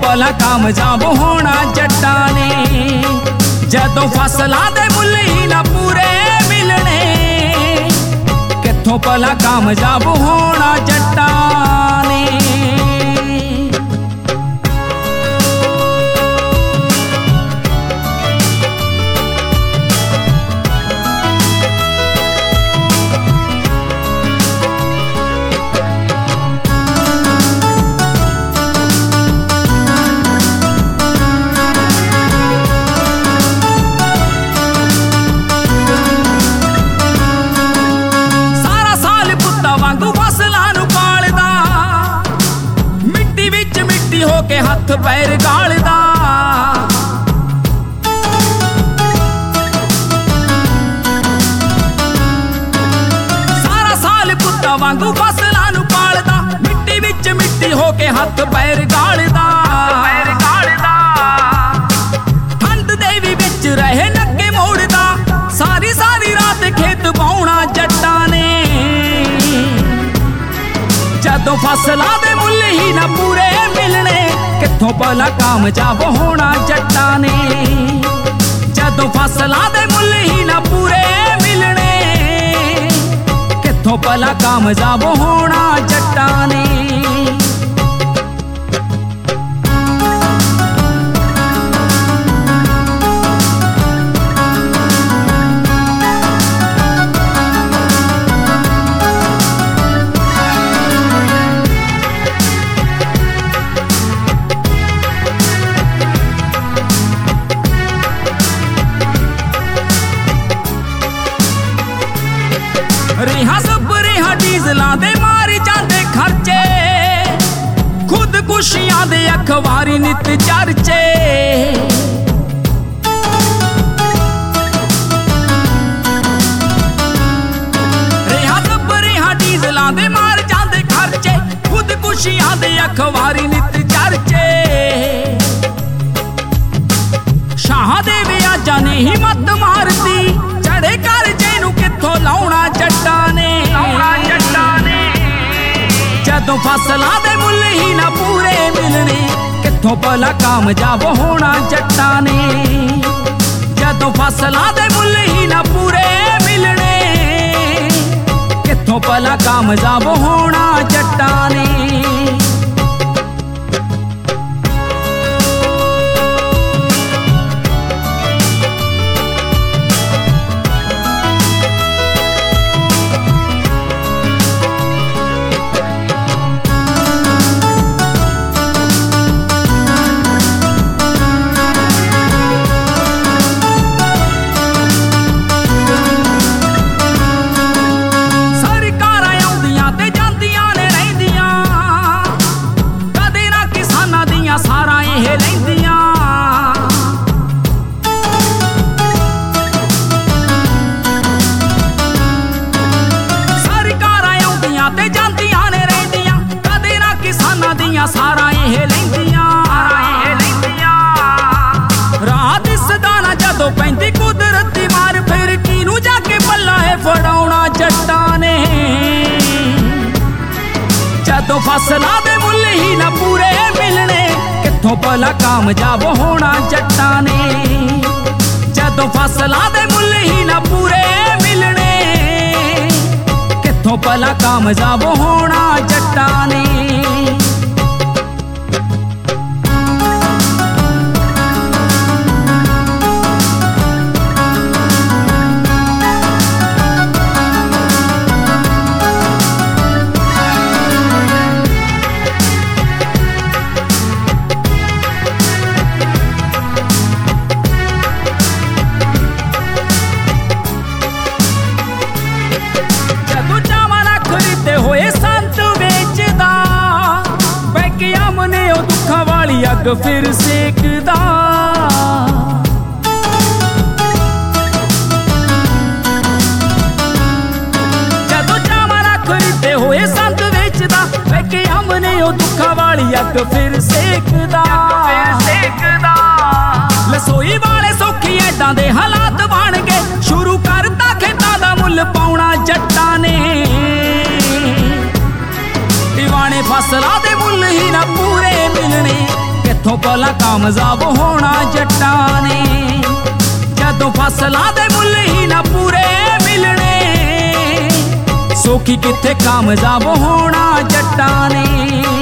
भला कामयाब होना जट्टां ने। जदों फसलां दे मुल ही ना पूरे मिलने, कित्थों भला कामयाब होना जट्टां ने। के हथ पैर गालदा, सारा साल कुत्ता वांगू फसलां नूं पालदा, मिट्टी विच मिट्टी हो के हथ पैर गालदा। ठंड दे वी विच रहे नक्के मोड़दा, सारी सारी रात खेत बाउणा जट्टां ने। जदों फसलां दे मुल ही ना पूरे मिलने, कित्थों भला कामयाब होना जट्टां ने। जदों फसलां दे मुल ही ना पूरे मिलने, कित्थों भला कामयाब होना जट्टां ने। रिहा स्प्रेहां डीजलां दे मारी जांदे खर्चे, खुदकुशियां दे अखबारी नित चर्चे। रिहा स्प्रेहां डीजलां दे मार जांदे खर्चे, खुदकुशियां दे अखबारी नित चर्चे। शाह दे विआजां ने ही मत मारदी, चढ़े करजे नूं कित्थों लाउणा जट्टां ने। जदों फसलां दे मुल ही ना पूरे मिलने, कित्थों भला कामयाब होना जट्टां ने। जदों फसलां दे मुल ही ना पूरे मिलने, कित्थों भला कामयाब होना जट्टां ने। सारा ये लैंदियां राह दिसदा ना जदों पैंदी कुदरती मार, फिर किनू जाके पल्ला है फड़ाउणा जट्टां ने। जदों फसलां दे मुल ही ना पूरे मिलने, कित्थों भला कामयाब होना जट्टां ने। जदों फसलां दे मुल ही ना पूरे मिलने, कित्थों भला कामयाब होना जट्टां ने। अग फिर सेकदा, जदों चावां रख दिते होए संत वेचदा, वेखे हमने ओ दुखा वाली अग फिर सेकदा। लसोई वाले सौखी ऐडां दे हालात बन गए, शुरू करता खेतां दा मुल पाउणा जट्टां ने। दीवाने फसलां दे मुल ही ना पूरे मिलने, ਕਿੱਥੋਂ ਭਲਾ ਕਾਮਯਾਬ ਹੋਣਾ ਜੱਟਾਂ ਨੇ। ਜਦੋਂ ਫਸਲਾਂ ਦੇ ਮੁੱਲ ਹੀ ਨਾ ਪੂਰੇ ਮਿਲਣੇ, ਸੌਖੀ ਕਿੱਥੇ ਕਾਮਯਾਬ ਹੋਣਾ ਜੱਟਾਂ ਨੇ।